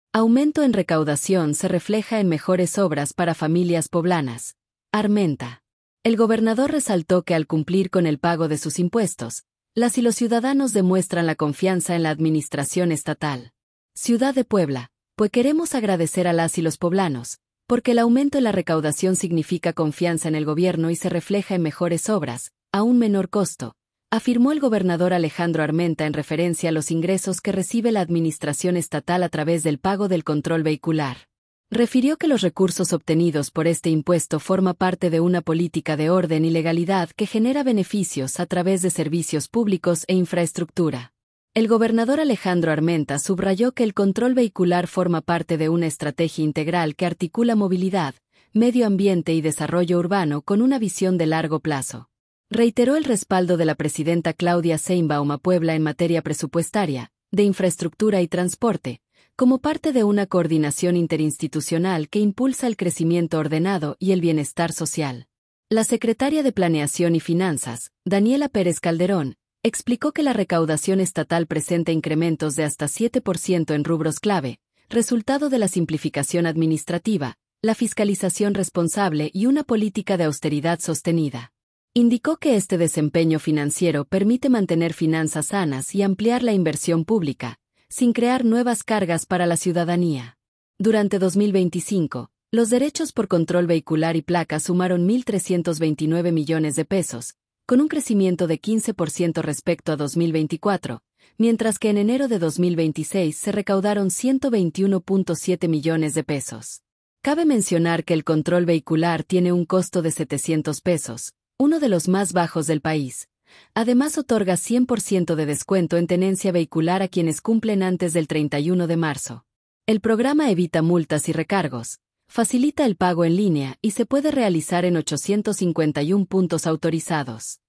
Aumento en recaudación se refleja en mejores obras para familias poblanas. Armenta. El gobernador resaltó que al cumplir con el pago de sus impuestos, las y los ciudadanos demuestran la confianza en la administración estatal. Ciudad de Puebla, pues queremos agradecer a las y los poblanos, porque el aumento en la recaudación significa confianza en el gobierno y se refleja en mejores obras, a un menor costo, afirmó el gobernador Alejandro Armenta en referencia a los ingresos que recibe la administración estatal a través del pago del control vehicular. Refirió que los recursos obtenidos por este impuesto forma parte de una política de orden y legalidad que genera beneficios a través de servicios públicos e infraestructura. El gobernador Alejandro Armenta subrayó que el control vehicular forma parte de una estrategia integral que articula movilidad, medio ambiente y desarrollo urbano con una visión de largo plazo. Reiteró el respaldo de la presidenta Claudia Sheinbaum a Puebla en materia presupuestaria, de infraestructura y transporte, como parte de una coordinación interinstitucional que impulsa el crecimiento ordenado y el bienestar social. La secretaria de Planeación y Finanzas, Daniela Pérez Calderón, explicó que la recaudación estatal presenta incrementos de hasta 7% en rubros clave, resultado de la simplificación administrativa, la fiscalización responsable y una política de austeridad sostenida. Indicó que este desempeño financiero permite mantener finanzas sanas y ampliar la inversión pública, sin crear nuevas cargas para la ciudadanía. Durante 2025, los derechos por control vehicular y placa sumaron 1.329 millones de pesos, con un crecimiento de 15% respecto a 2024, mientras que en enero de 2026 se recaudaron 121.7 millones de pesos. Cabe mencionar que el control vehicular tiene un costo de 700 pesos, uno de los más bajos del país. Además otorga 100% de descuento en tenencia vehicular a quienes cumplen antes del 31 de marzo. El programa evita multas y recargos, facilita el pago en línea y se puede realizar en 851 puntos autorizados.